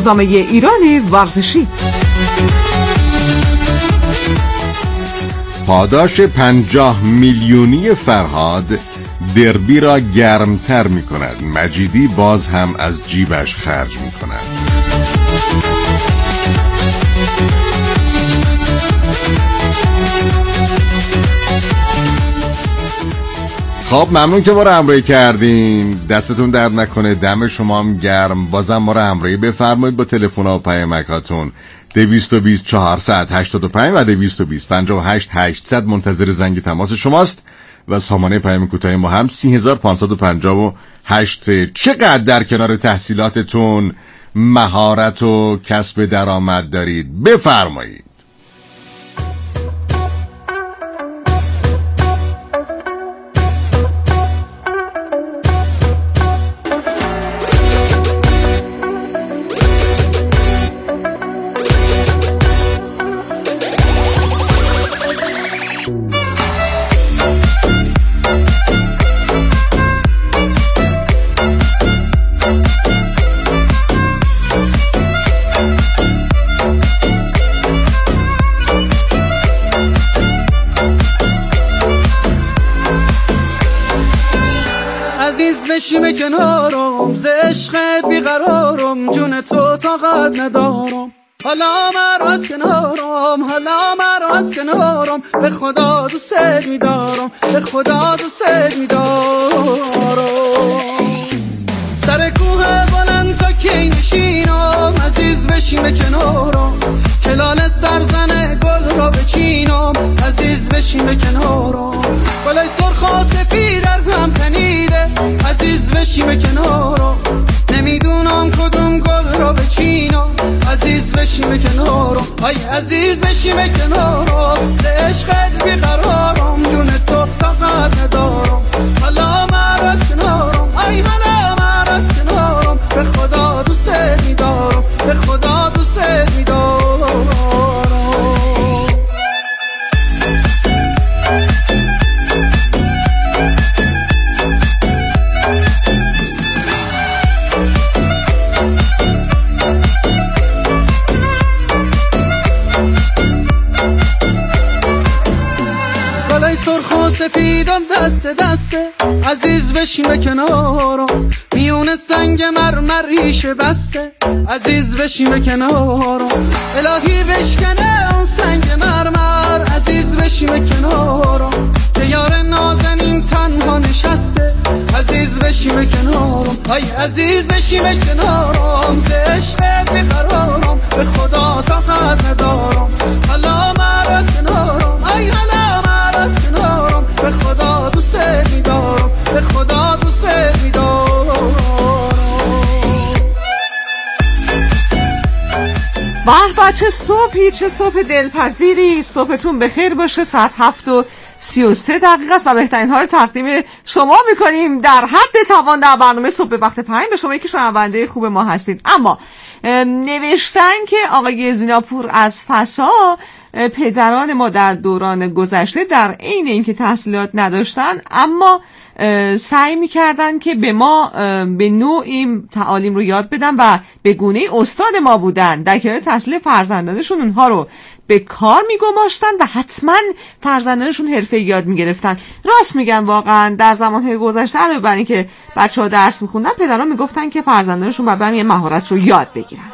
روزنامه ایران ورزشی. پاداش 50 میلیونی فرهاد دربی را گرمتر می کند. مجیدی باز هم از جیبش خرج می کند. خب ممنون که ما رو همراهی کردین. دستتون درد نکنه، دم شما هم گرم. بازم ما رو همراهی بفرمایید با تلفن و پیامکاتون 220 485 و 220 58 800 منتظر زنگ تماس شماست و سامانه پیام کوتاه ما هم 3558. چقدر در کنار تحصیلاتتون مهارت و کسب درآمد دارید؟ بفرمایید. بشیم کنارم ز عشقت بیقرارم، جون تو طاقت ندارم. حالا مرو از کنارم، حالا مرو از کنارم، به خدا دوست می‌دارم، به خدا دوست می‌دارم. سر کوه بلند تا کی نشینم، عزیز بشیم کنارم، کلال سرزن گل را بچینم، عزیز بشیم کنارم. گلای سرخ و سفید در هم تنیده، عزیز بشیم کنارم، نمیدونم کدوم گل را بچینم، عزیز بشیم کنارم. ای عزیز بشیم کنارم، ز عشقت بیقرارم، جون تو طاقت ندارم. حالا مرو از کنارم، ای حالا مرو از کنارم، به خدا دوست می‌دارم، به خدا دوست می‌دارم. سفیدم دست دسته، عزیز بشیم کنارم، میون سنگ مرمریش بسته، عزیز بشیم کنارم. الهی بشکنه اون سنگ مرمر، عزیز بشیم کنارم، که یار نازنین تنها نشسته، عزیز بشیم کنارم. ای عزیز بشیم کنارم، ز عشقت بیقرارم، به خدا طاقت ندارم. حالا مرو از کنارم، ای حالا مرو از کنارم، به خدا دوست می‌دارم، به خدا دوست می‌دارم. چه صبحی، چه صبح دلپذیری. صبحتون بخیر باشه. ساعت 7:33 است و بهترین ها رو تقدیم شما میکنیم در حد توان در برنامه صبح وقت پنج به شما که شنونده خوب ما هستید. اما نوشتن که آقای زیناپور از فسا پدران ما در دوران گذشته در عین اینکه تحصیلات نداشتن اما سعی میکردن که به ما به نوعی تعالیم رو یاد بدن و به گونه استاد ما بودن. در کنار تحصیل فرزندانشون اونها رو به کار میگماشتن و حتما فرزندانشون حرفه یاد میگرفتن. راست میگن واقعا در زمانهای گذشته علاوه بر این که بچه‌ها درس میخوندن، پدران میگفتن که فرزندانشون باید برن یه مهارت رو یاد بگیرن.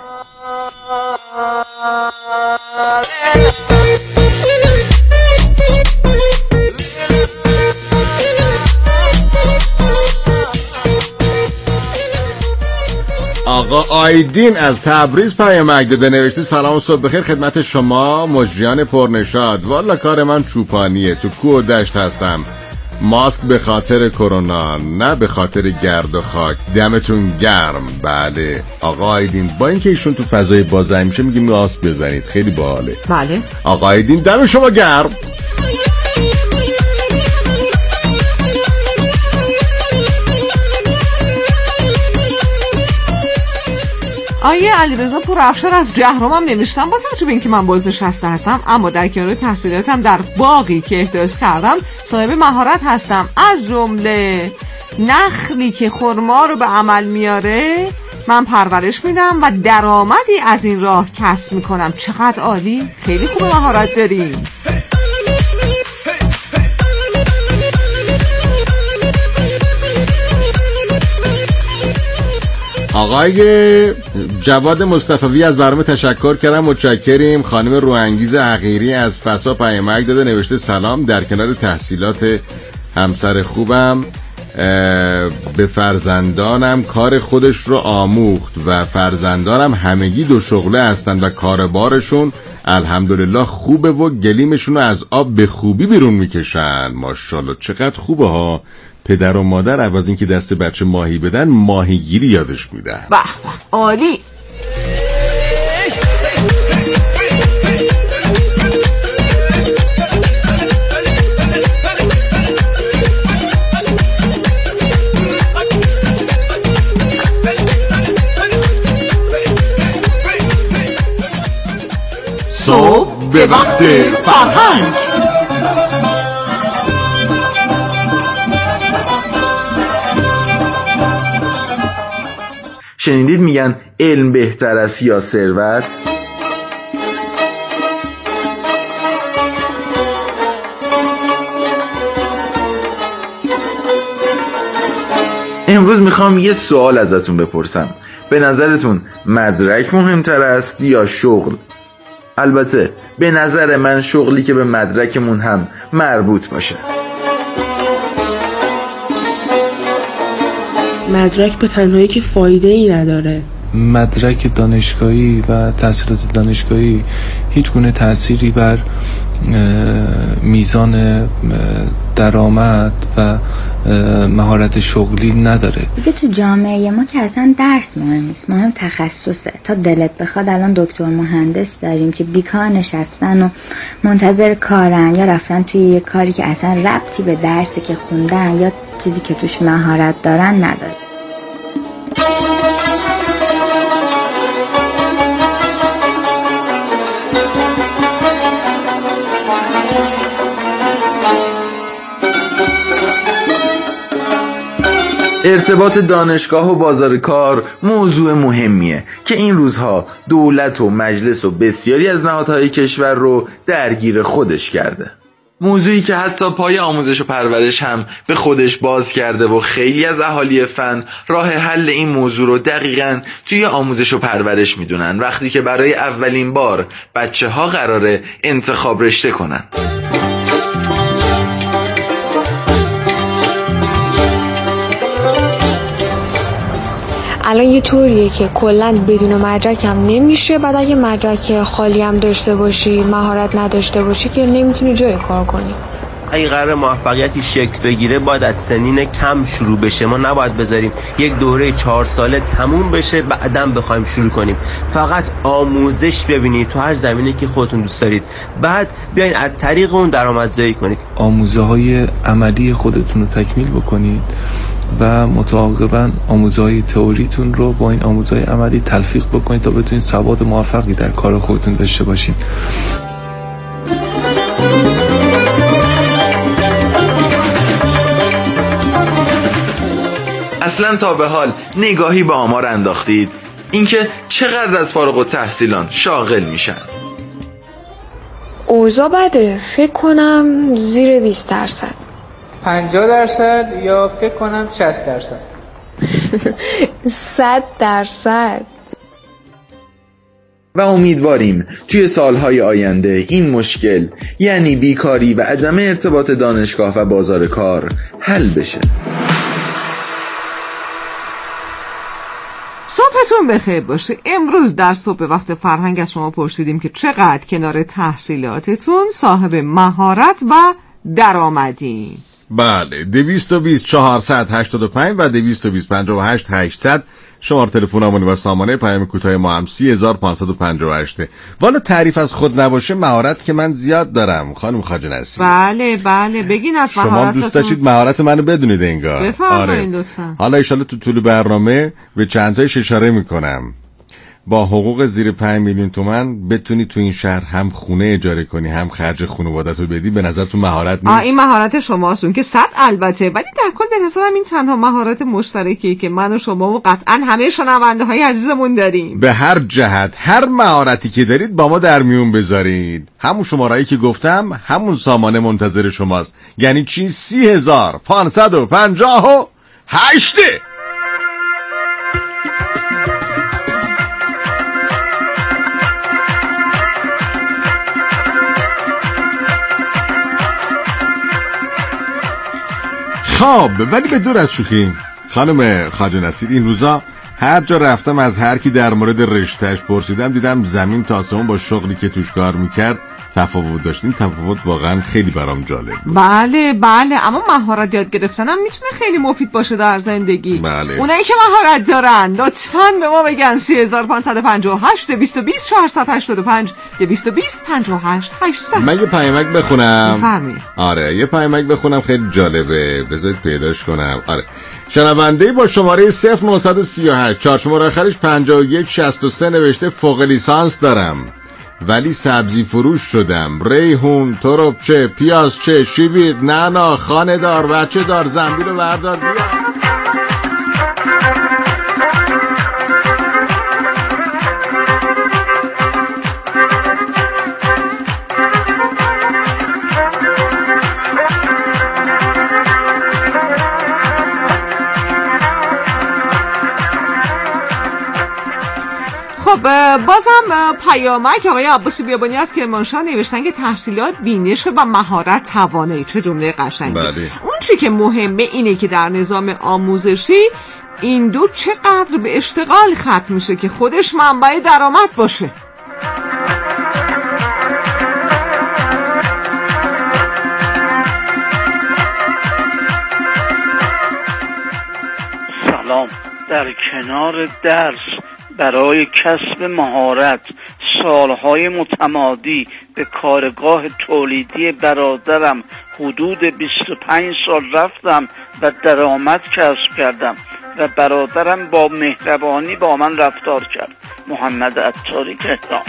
آقا آیدین از تبریز پیامک داده، نوشته سلام و صبح بخیر خدمت شما مجریان پرنشاد. والا کار من چوپانیه، تو کوه و دشت هستم. ماسک به خاطر کرونا نه به خاطر گرد و خاک. دمتون گرم. بله آقا آیدین، با اینکه ایشون تو فضای باز همیشه میگیم ماسک بزنید، خیلی باحاله. بله آقا آیدین دم شما گرم. آیه علیرضا پورافشار از جهرم هم نوشتم با توجه به اینکه من بازنشسته هستم اما در کنار تحصیلاتم در باغی که احداث کردم صاحب مهارت هستم. از جمله نخلی که خرما رو به عمل میاره من پرورش میدم و درآمدی از این راه کسب میکنم. چقدر عالی، خیلی خوب مهارت داریم. آقای جواد مصطفی از برنامه تشکر کردم، متشکریم. خانم روحانگیز حقیری از فسا پیامک داده، نوشته سلام، در کنار تحصیلات همسر خوبم به فرزندانم کار خودش رو آموخت و فرزندانم همگی دو شغله هستن و کار بارشون الحمدلله خوبه و گلیمشون رو از آب به خوبی بیرون میکشن. ماشاءالله چقدر خوبه ها. پدر و مادر عوض این که دست بچه ماهی بدن ماهیگیری یادش میدن. به به، عالی. صبح به وقت فرهنگ. شنیدید میگن علم بهتر است یا ثروت؟ امروز میخوام یه سوال ازتون بپرسم. به نظرتون مدرک مهمتر است یا شغل؟ البته به نظر من شغلی که به مدرکمون هم مربوط باشه. مدرک به تنهایی که فایده ای نداره. مدرک دانشگاهی و تحصیلات دانشگاهی هیچ گونه تأثیری بر میزان درآمد و مهارت شغلی نداره. دیگه تو جامعه ما که اصلا درس مهم نیست، مهم تخصصه. تا دلت بخواد الان دکتر مهندس داریم که بیکار نشستن و منتظر کارن یا رفتن توی یه کاری که اصلا ربطی به درسی که خوندن یا چیزی که توش مهارت دارن نداره. ارتباط دانشگاه و بازار کار موضوع مهمیه که این روزها دولت و مجلس و بسیاری از نهادهای کشور رو درگیر خودش کرده. موضوعی که حتی پای آموزش و پرورش هم به خودش باز کرده و خیلی از اهالی فن راه حل این موضوع رو دقیقاً توی آموزش و پرورش میدونن وقتی که برای اولین بار بچه ها قراره انتخاب رشته کنن. الان یه طوریه که کلاً بدون مدرک هم نمیشه، بعد اگه مدرک خالی هم داشته باشی، مهارت نداشته باشی که نمیتونی جای کار کنی. اگه قرار موفقیتی شکل بگیره باید از سنین کم شروع بشه. ما نباید بذاریم یک دوره 4 ساله تموم بشه بعداً بخوایم شروع کنیم. فقط آموزش ببینید تو هر زمینه که خودتون دوست دارید، بعد بیاین از طریق اون درآمدزایی کنید. آموزه‌های عملی خودتون رو تکمیل بکنید و متعاقباً آموزه‌های تئوریتون رو با این آموزه‌های عملی تلفیق بکنید تا بتونید سواد موفقی در کار خودتون داشته باشین. اصلا تا به حال نگاهی به آمار انداختید؟ اینکه چقدر از فارغ التحصیلان شاغل میشن؟ اوضاع بده، فکر کنم زیر 20%. 50% یا فکر کنم 60%. 100%. و امیدواریم توی سالهای آینده این مشکل، یعنی بیکاری و عدم ارتباط دانشگاه و بازار کار، حل بشه. صبحتون بخیر باشه. امروز در صبح وقت فرهنگ از شما پرسیدیم که چقدر کنار تحصیلاتتون صاحب مهارت و درآمدی. بله، 220 485 و 220 58 800 شماره تلفنمون و سامانه پیام کوتاه ما هم 3558. والا تعریف از خود نباشه مهارت که من زیاد دارم خانم خواجه نصیر. بله بگین از مهارتتون. شما دوست داشتید مهارت منو بدونید انگار. بفرمایید لطفا. حالا ان شاءالله تو طول برنامه به چند تایش اشاره میکنم. با حقوق زیر 5 میلیون تومان بتونی تو این شهر هم خونه اجاره کنی هم خرج خانواده‌تو بدی، به نظر تو مهارت نیست؟ این مهارت شماست، اون که 100 البته، ولی در کل به نظرم این تنها مهارت مشترکی که من و شما و قطعا همه شنونده‌های عزیزمون داریم. به هر جهت هر مهارتی که دارید با ما در میون بذارید. همون شماره‌ای که گفتم همون سامانه منتظر شماست. یعنی چی؟ 30,558. خب ولی به دور از شوخی خانم خواجه نصیر، این روزا هر جا رفتم از هر کی در مورد رشتهش پرسیدم دیدم زمین تا آسمون با شغلی که توش کار میکرد تفاوت داشت. این تفاوت واقعا خیلی برام جالب بود. بله اما مهارت یاد گرفتنم میتونه خیلی مفید باشه در زندگی. بله. اونایی که مهارت دارن لطفاً به ما بگن 3558 220 485 220 58 800. من یه پیامک بخونم. بفهمی. آره یه پیامک بخونم خیلی جالبه، بذارید پیداش کنم. آره شنونده با شماره 0938 4 شماره آخرش 5163 نوشته فوق لیسانس دارم ولی سبزی فروش شدم. ریحون، تربچه، پیازچه، شیوید، نعنا، خانه دار، بچه دار، زنبیل و بردار بیا. خب بازم پیامک آقای عباسی بیابانی از کرمانشاه نوشتن که تحصیلات، بینش و مهارت توانایی. چه جمله قشنگی. بله. اون چی که مهمه اینه که در نظام آموزشی این دو چقدر به اشتغال ختم میشه که خودش منبع درآمد باشه. سلام. در کنار درس برای کسب مهارت سالهای متمادی به کارگاه تولیدی برادرم حدود 25 سال رفتم و درآمد کسب کردم و برادرم با مهربانی با من رفتار کرد. محمد عطاری تهران.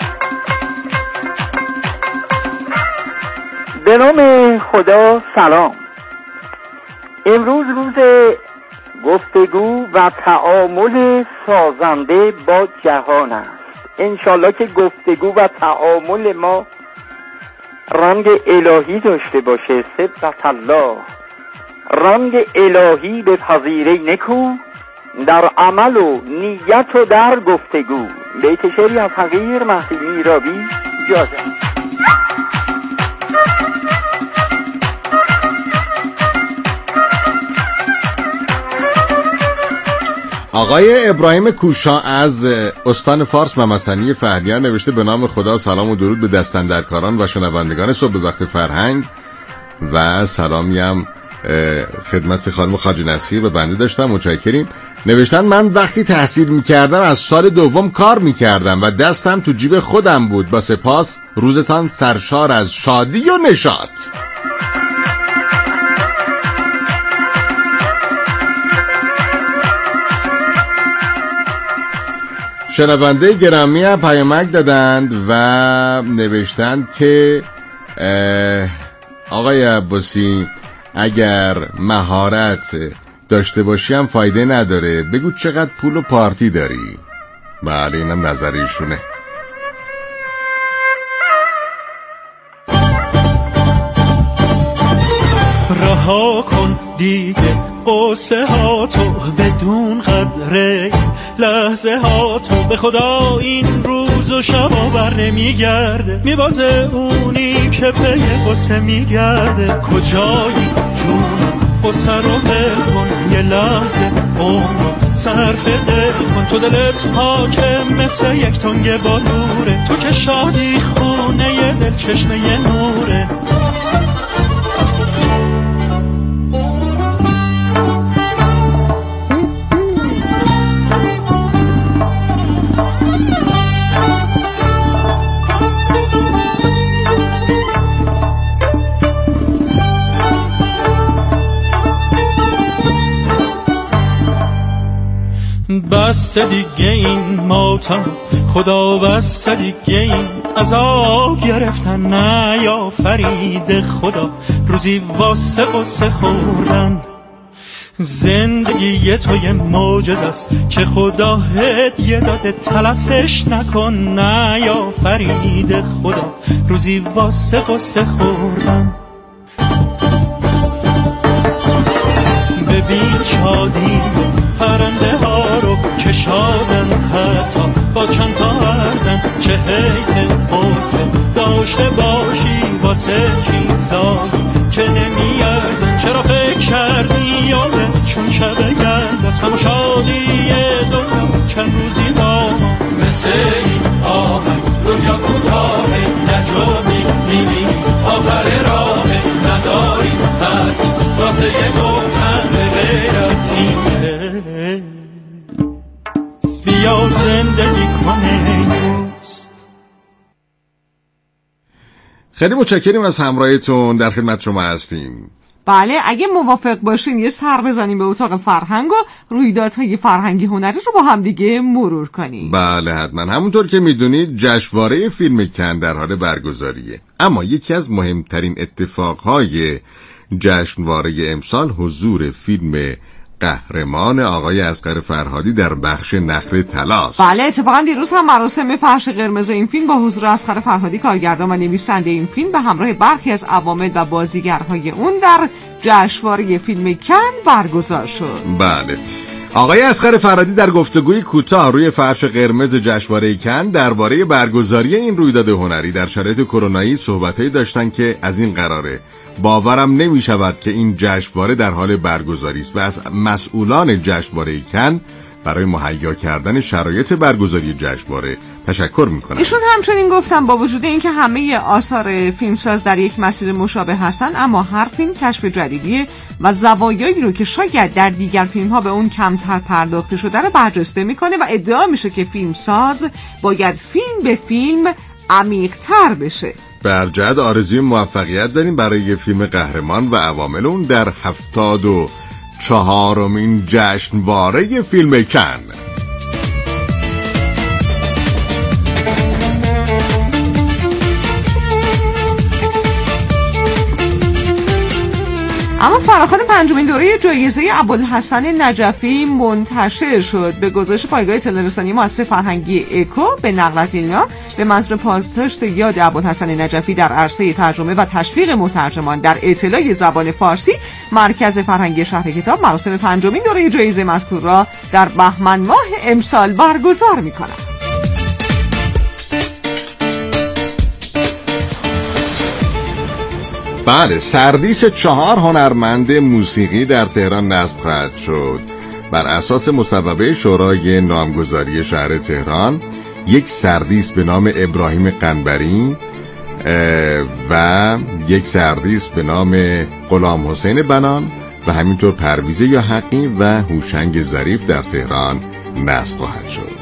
به نام خدا سلام. امروز روز گفتگو و تعامل سازنده با جهان است. انشالله که گفتگو و تعامل ما رنگ الهی داشته باشه. صبغت الله. رنگ الهی به پذیره نکو در عمل و نیت و در گفتگو. بیت شعری از حقیر مهدی میرابی. اجازه. آقای ابراهیم کوشا از استان فارس ممسنی فهلیان نوشته به نام خدا سلام و درود به دستاندرکاران و شنوندگان صبح وقت فرهنگ و سلامی هم خدمت خانم خواجه نصیر به بنده داشتم. متشکریم. نوشتن من وقتی تحصیل میکردم از سال دوم کار میکردم و دستم تو جیب خودم بود. با سپاس، روزتان سرشار از شادی و نشاط. شنونده گرامی هم پیامک دادند و نوشتند که آقای عباسی اگر مهارت داشته باشی هم فایده نداره، بگو چقدر پول و پارتی داری. بله اینم نظر ایشونه. رها کن دیگه قصه ها تو بدون قدره لحظه ها تو، به خدا این روز و شبا بر نمیگرده. میبازه اونی که پی قصه میگرده. کجایی جونم قصه رو ول کن، یه لحظه عمر صرف دل کن. تو دلت حاکم مثل یک تنگ بالوره، تو که شادی خونه یه دل چشمه یه نوره. بس دیگه این ماتم، خدا بس دیگه این عذاب گرفتن نیافرید خدا روزی واسه قصه خوردن. زندگی تو یه معجزه است که خدا هدیه داده، تلفش نکن نیافرید خدا روزی واسه قصه خوردن. ببین شادی پرنده ها رو که شادن، حتی با چند تا ارزن، چه حیف قصه داشته باشی واسه چیزایی که نمیارزن. چرا فکر کردی یادت چون شب گرد از همه شادی دنیا چند روزی داماد مثل این آهنگ دنیا کوتاهه، نجومی میبینی آخر راهه، نداری حرفی واسه یه گفتن غیر از این که بیا زندگی کنه. خیلی متشکریم از همراهیتون، در خدمت شما هستیم. بله، اگه موافق باشین یه سر بزنیم به اتاق فرهنگ و رویدادهای فرهنگی هنری رو با هم دیگه مرور کنیم. بله حتما. همونطور که میدونید جشنواره فیلم کن در حال برگزاریه، اما یکی از مهمترین اتفاقهای جشنواره امسال حضور فیلم قهرمان آقای اصغر فرهادی در بخش نخل طلاست. بله، اتفاقا دیروز هم مراسم فرش قرمز این فیلم با حضور اصغر فرهادی کارگردان و نویسنده این فیلم به همراه برخی از عوامل و بازیگرهای اون در جشنواره فیلم کن برگزار شد. بله، آقای اصغر فرهادی در گفتگوی کوتاه روی فرش قرمز جشنواره کن درباره برگزاری این رویداد هنری در شرایط کرونایی صحبتایی داشتن که از این قراره: باورم نمی شود که این جشنواره در حال برگزاری است و از مسئولان جشنواره کن برای مهیا کردن شرایط برگزاری جشنواره تشکر میکنم. ایشون همچنین گفتن با وجود اینکه همه آثار فیلمساز در یک مسیر مشابه هستن، اما هر فیلم کشف جدیدیه و زوایایی رو که شاید در دیگر فیلم‌ها به اون کمتر پرداخته شده رو برجسته میکنه و ادعا میشه که فیلمساز باید فیلم به فیلم عمیق‌تر بشه. بر جهت آرزوی موفقیت داریم برای فیلم قهرمان و عوامل اون در 74مین جشنواره فیلم کن. اما فراخوان پنجمین دوره جایزه ابوالحسن نجفی منتشر شد. به گزارش پایگاه اطلاع رسانی مؤسسه فرهنگی اکو به نقل از ایلنا، به منظور پاسداشت یاد ابوالحسن نجفی در عرصه ترجمه و تشویق مترجمان در اطلاع زبان فارسی، مرکز فرهنگی شهر کتاب مراسم پنجمین دوره جایزه مذکور را در بهمن ماه امسال برگزار می‌کند. بله، سردیس 4 هنرمند موسیقی در تهران نصب خواهد شد. بر اساس مصوبه شورای نامگذاری شهر تهران، یک سردیس به نام ابراهیم قنبری و یک سردیس به نام غلام حسین بنان و همینطور پرویز یا حقی و هوشنگ ظریف در تهران نصب خواهد شد.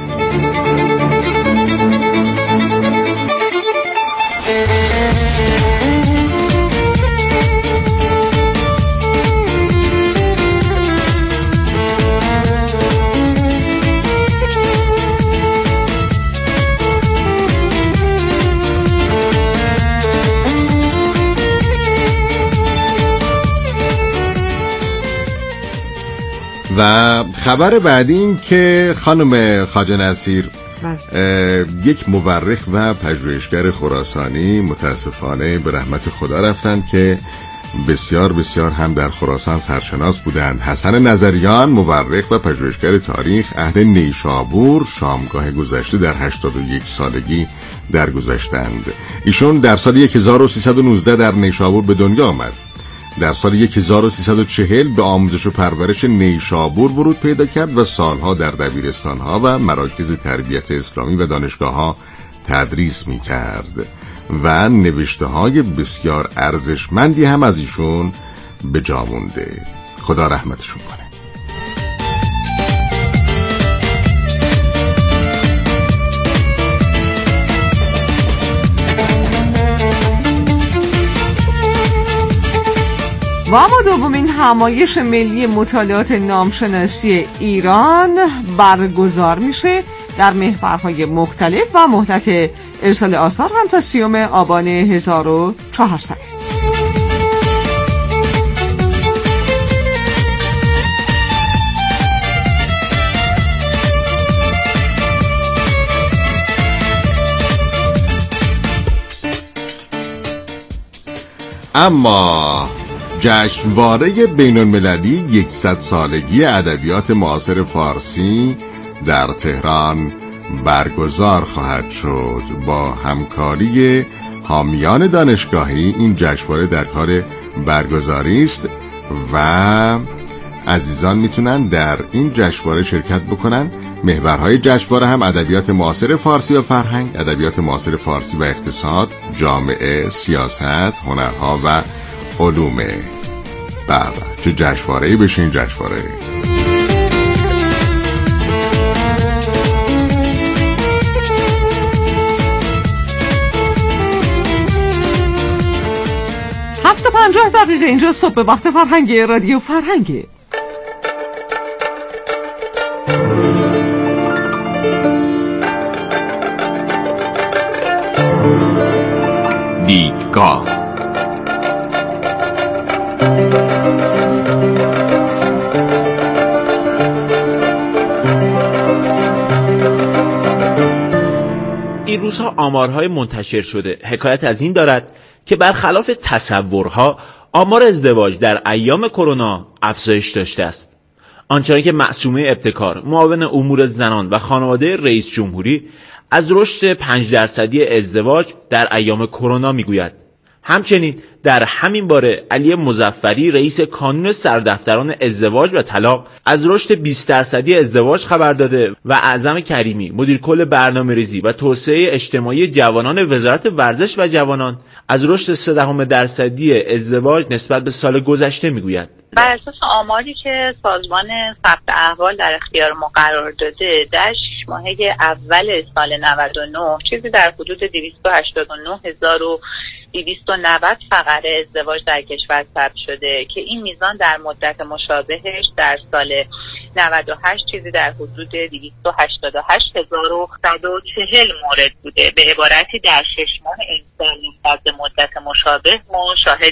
و خبر بعدی این که خانم خواجه نصیر، یک مورخ و پژوهشگر خراسانی متاسفانه به رحمت خدا رفتن که بسیار بسیار هم در خراسان سرشناس بودند. حسن نظریان، مورخ و پژوهشگر تاریخ، اهل نیشابور، شامگاه گذشته در 81 سالگی درگذشتند. ایشون در سال 1319 در نیشابور به دنیا آمد. در سال 1340 به آموزش و پرورش نیشابور ورود پیدا کرد و سالها در دبیرستانها و مراکز تربیت اسلامی و دانشگاه‌ها تدریس می‌کرد و نوشته‌های بسیار ارزشمندی هم از ایشون به جا مونده. خدا رحمتشون کنه. دومین همایش ملی مطالعات نامشناسی ایران برگزار میشه در محورهای مختلف و مهلت ارسال آثار هم تا 30 آبان 1400. اما جشنواره بین‌المللی 100 سالگی ادبیات معاصر فارسی در تهران برگزار خواهد شد. با همکاری حامیان دانشگاهی این جشنواره در کار برگزاری است و عزیزان میتونن در این جشنواره شرکت بکنن. محورهای جشنواره هم ادبیات معاصر فارسی و فرهنگ، ادبیات معاصر فارسی و اقتصاد، جامعه، سیاست، هنرها و علوم. بابا چه جشنواره‌ای بشه این جشنواره. هفت و 50 دقیقه اینجا صبح وقت فرهنگ رادیو فرهنگ. دیدگاه. این روزها آمارهای منتشر شده حکایت از این دارد که برخلاف تصورها آمار ازدواج در ایام کرونا افزایش داشته است. آنچنان که معصومه ابتکار، معاون امور زنان و خانواده رئیس جمهوری از رشد 5% ازدواج در ایام کرونا میگوید. همچنین در همین باره علی مظفری رئیس کانون سردفتران ازدواج و طلاق از رشد 20% ازدواج خبر داده و اعظم کریمی مدیر کل برنامه‌ریزی و توسعه اجتماعی جوانان وزارت ورزش و جوانان از رشد 0.3% ازدواج نسبت به سال گذشته میگوید. بر اساس آماری که سازمان ثبت احوال در اختیار ما قرار داده، در 6 ماهه اول سال 99 چیزی در حدود 289,290 فقره ازدواج در کشور ثبت شده که این میزان در مدت مشابهش در سال 98 چیزی در حدود 288,140 مورد بوده. به عبارتی در 6 ماه امسال نسبت به مدت مشابه ما شاهد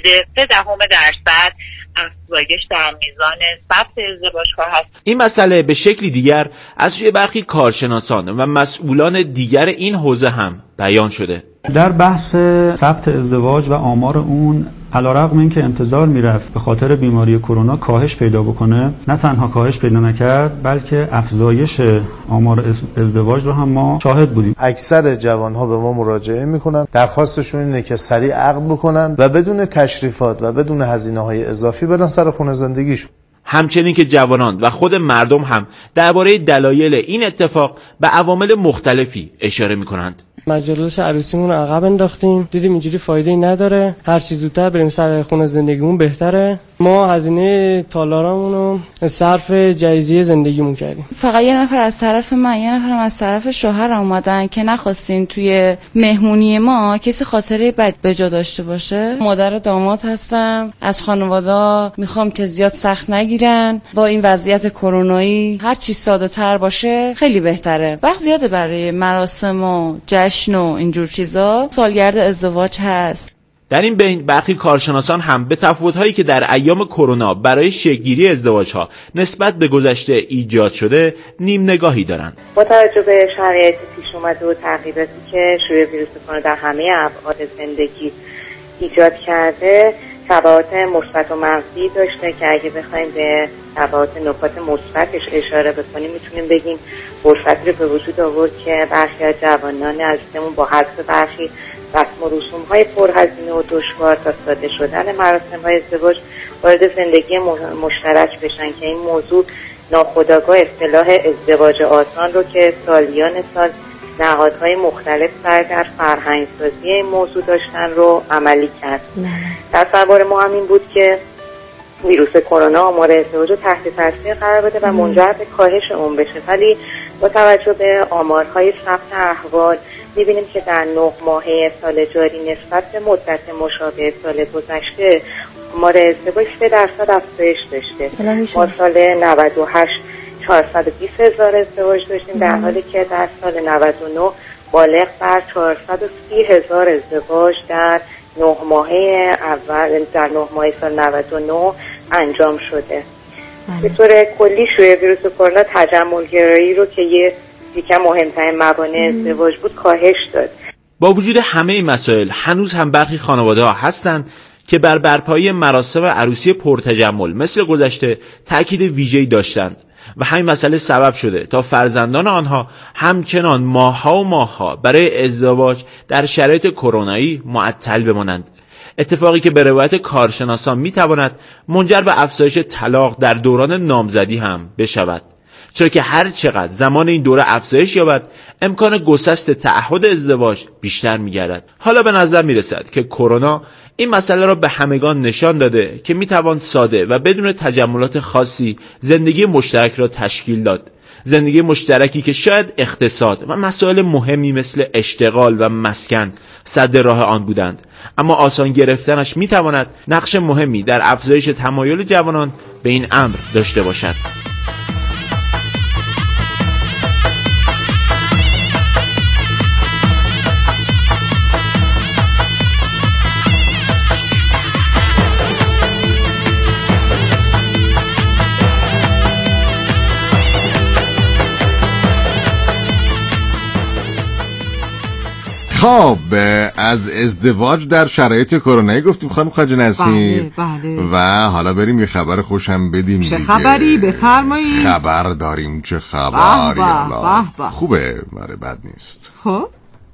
0.3% افزایش در میزان ثبت ازدواج‌ها هست. این مسئله به شکلی دیگر از سوی برخی کارشناسان و مسئولان دیگر این حوزه هم بیان شده. در بحث ثبت ازدواج و آمار اون علیرغم اینکه انتظار میرفت به خاطر بیماری کرونا کاهش پیدا بکنه، نه تنها کاهش پیدا نکرد بلکه افزایش آمار ازدواج رو هم ما شاهد بودیم. اکثر جوانها به ما مراجعه میکنن، درخواستشون اینه که سریع عقد بکنن و بدون تشریفات و بدون هزینه‌های اضافی برن سر خونه زندگیشون. همچنین که جوانان و خود مردم هم درباره دلایل این اتفاق به عوامل مختلفی اشاره میکنند. مجالس عروسیمون رو عقب انداختیم، دیدیم اینجوری فایده‌ای نداره، هر چیز زودتر بریم سر خونه زندگیمون بهتره. ما هزینه تالارامون رو صرف جایزه زندگیمون کردیم. فقط یه نفر از طرف من، یه نفرم از طرف شوهر اومدن که نخواستیم توی مهمونی ما کسی خاطره بد به جا داشته باشه. مادر داماد هستم، از خانواده میخوام که زیاد سخت نگیرن. با این وضعیت کرونایی هر چی ساده تر باشه خیلی بهتره. وقت زیاده برای مراسم و جشن و اینجور چیزا. سالگرد ازدواج هست. در این بین برخی کارشناسان هم به تفاوت‌هایی که در ایام کرونا برای شکل‌گیری ازدواج‌ها نسبت به گذشته ایجاد شده نیم نگاهی دارند. با توجه به شرایط پیش اومده و تغییراتی که شیوع ویروس کرونا در همه ابعاد زندگی ایجاد کرده، تبعات مثبت و منفی داشته که اگه بخوایم به تبعات نکات مثبتش اشاره بکنیم میتونیم بگیم فرصتی رو به وجود آورد که برخی از جوانان عزیزمون با حذف برخی رسم و رسوم‌های پرهزینه و دشوار تا ساده شدن مراسم‌های ازدواج وارد زندگی مشترک بشن که این موضوع ناخودآگاه اصطلاح ازدواج آسان رو که سالیان سال نهادهای مختلف سر در فرهنگ‌سازی این موضوع داشتن رو عملی کرد. تصور ما هم این بود که ویروس کرونا آمار ازدواج رو تحت تاثیر قرار بده و منجر به کاهش اون بشه، ولی با توجه به آمارهای ثبت احوال می‌بینیم که در 9 ماهه سال جاری نسبت به مدت مشابه سال گذشته آمار ازدواج 3% افزایش داشته. ما سال 98 420,000 ازدواج داشتیم، در حالی که در سال 99 بالغ بر 430,000 ازدواج در 9 ماهه اول، در 9 ماه سال 99 انجام شده. به طور کلی شیوع ویروس کرونا تجمل‌گرایی رو که یکم مهمترین موانع ازدواج بود کاهش داد. با وجود همه این مسائل هنوز هم برخی خانواده‌ها هستند که بر برپایی مراسم عروسی پرتجمل مثل گذشته تأکید ویژه‌ای داشتند و همین مسئله سبب شده تا فرزندان آنها همچنان ماهها برای ازدواج در شرایط کرونایی معطل بمانند. اتفاقی که به روایت کارشناسان میتواند منجر به افزایش طلاق در دوران نامزدی هم بشود، چرا که هر چقدر زمان این دوره افزایش یابد امکان گسست تعهد ازدواج بیشتر میگردد. حالا به نظر میرسد که کرونا این مسئله را به همگان نشان داده که میتوان ساده و بدون تجملات خاصی زندگی مشترک را تشکیل داد. زندگی مشترکی که شاید اقتصاد و مسائل مهمی مثل اشتغال و مسکن سد راه آن بودند، اما آسان گرفتنش میتواند نقش مهمی در افزایش تمایل جوانان به این امر داشته باشد. خب از ازدواج در شرایط کرونایی گفتیم خانم خواجه نسیم. بله. و حالا بریم یه خبر خوشم بدیم. چه خبری؟ بفرمایید. خبر داریم. چه خبری؟ به. خوبه، ماره بد نیست. خب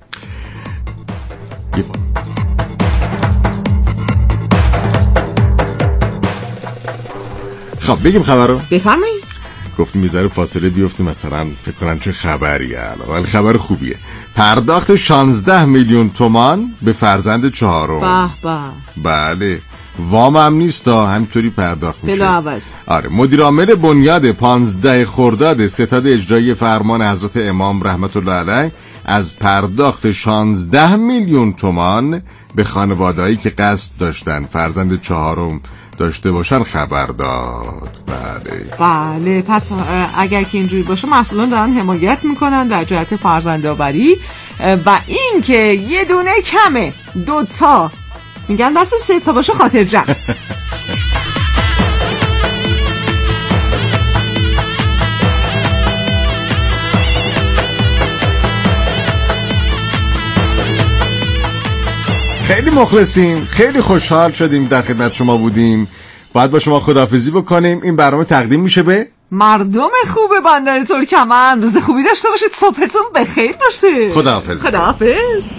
بگیم خبر رو. بفرمایید. گفتیم میذاره فاصله بیفتیم مثلا فکر کنن چه خبریه. ولی خبر خوبیه. پرداخت 16 میلیون تومان به فرزند چهارم. بله، وام هم نیست، همینطوری پرداخت میشه بلا عوض. آره، مدیر عامل بنیاد 15 خرداد ستاد اجرایی فرمان حضرت امام رحمت الله علیه از پرداخت 16 میلیون تومان به خانواده‌ای که قصد داشتن فرزند چهارم داشته باشن خبر داد. بله، پس اگر که اینجوری باشه مسئولان دارن حمایت میکنن در جهت فرزندآوری و این که یه دونه کمه، 2 تا میگن بس 3 تا باشه خاطر جمع. خیلی مخلصیم، خیلی خوشحال شدیم در خدمت شما بودیم. باید با شما خداحافظی بکنیم. این برنامه تقدیم میشه به مردم خوب بندر ترکمن. روز خوبی داشته باشید، صبحتون بخیر باشه. خداحافظ. خداحافظ.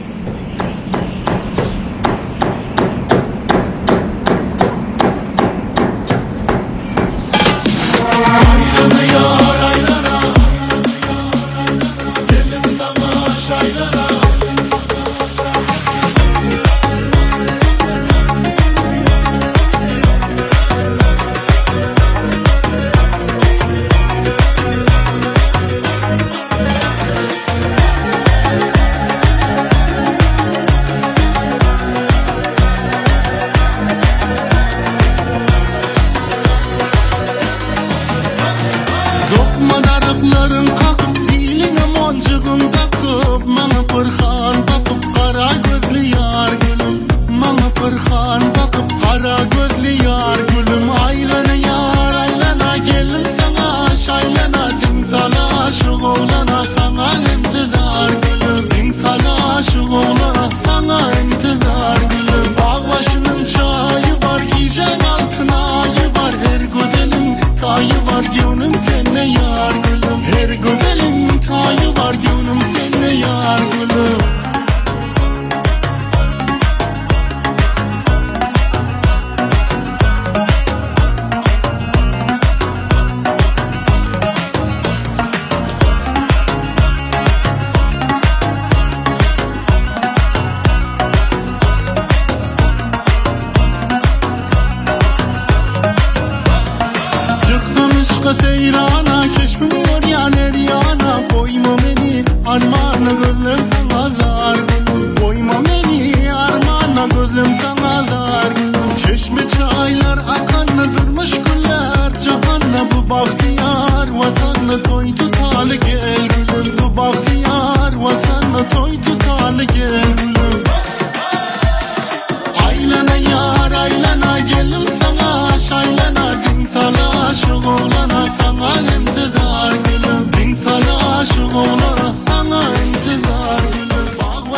باختیار وطن توی تو تال گل گلم تو باختیار وطن توی تو تال گل